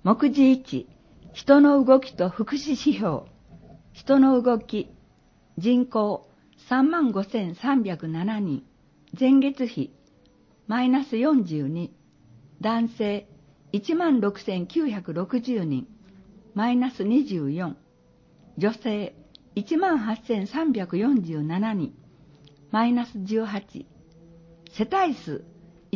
目次1、人の動きと福祉指標。人の動き、人口 35,307 人、前月比、マイナス42、男性 16,960 人、マイナス24、女性 18,347 人、マイナス18、世帯数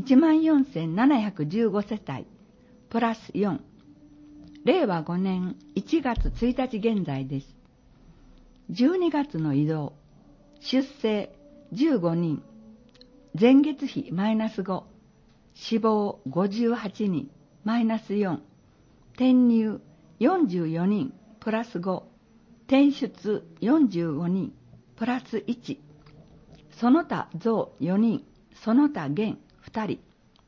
14,715 世帯、プラス4、令和5年1月1日現在です。12月の移動、出生15人、前月比マイナス5、死亡58人、マイナス4、転入44人、プラス5、転出45人、プラス1、その他増4人、その他減2人。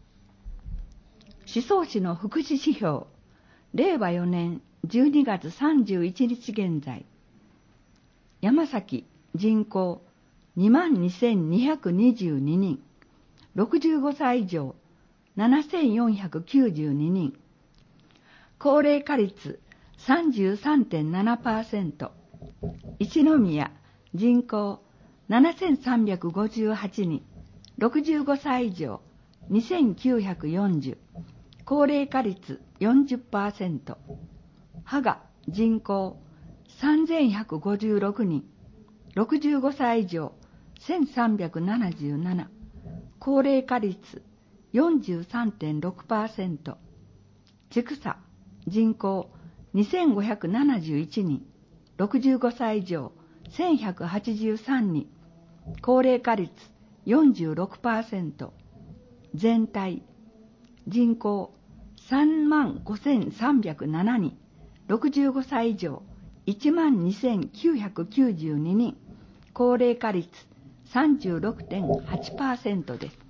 宍粟市の福祉指標、令和4年12月31日現在、山崎人口 22,222 人、65歳以上 7,492 人、高齢化率 33.7%、一宮人口 7,358 人、65歳以上 2,940、高齢化率 40%、芳賀人口 3,156 人、65歳以上 1,377、高齢化率 43.6%、千種人口 2,571 人、65歳以上 1,183人、高齢化率 46%、全体人口 35,307 人、65歳以上 12,992 人、高齢化率 36.8% です。